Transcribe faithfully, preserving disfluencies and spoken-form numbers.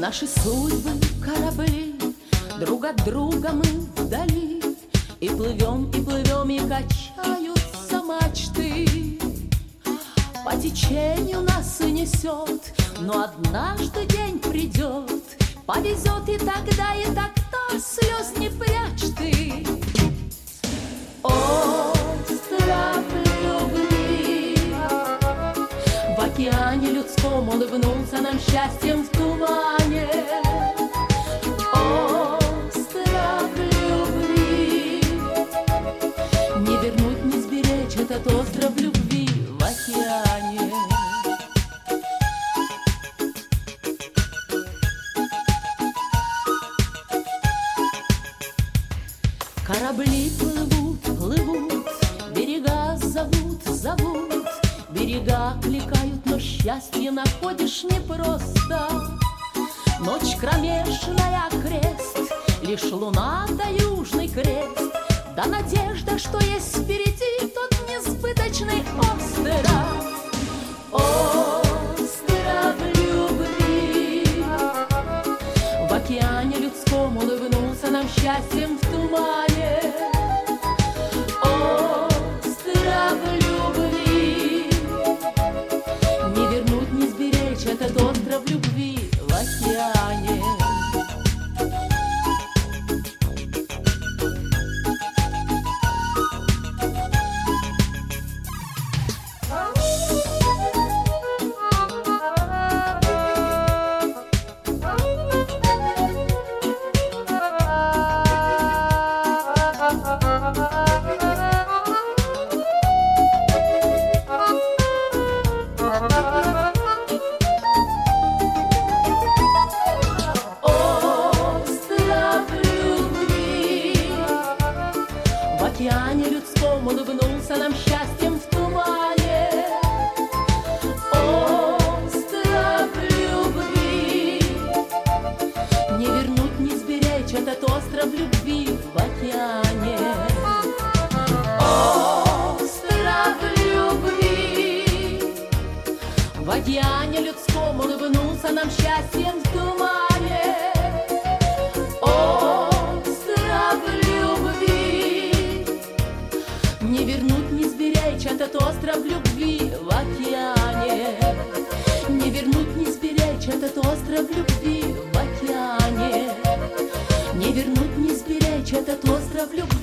Наши судьбы корабли, друг от друга мы вдали, и плывем, и плывем, и качаются мачты. По течению нас и несет, но однажды день придет, повезет и тогда, и тогда слез не прячь ты. Остров любви, в океане людском улыбнулся нам счастьем в тумане. Остров любви, не вернуть, не сберечь этот остров любви в океане. Корабли плывут, плывут, берега зовут, зовут, берега кликают, но счастье находишь непросто. Ночь кромешная, крест, лишь луна да южный крест, да надежда, что есть впереди тот несбыточный остров. Остров любви, в океане людском улыбнулся нам счастьем в тумане. Остров любви, не вернуть, не сберечь этот остров любви в океане. В океане людском улыбнулся нам счастьем в тумане. Остров любви, не вернуть, не сберечь этот остров любви в океане. Остров любви, в океане людском улыбнулся нам счастьем в тумане. Не вернуть, не сберечь этот остров любви в океане. Не вернуть, не сберечь этот остров любви в океане. Не вернуть, не сберечь этот остров любви.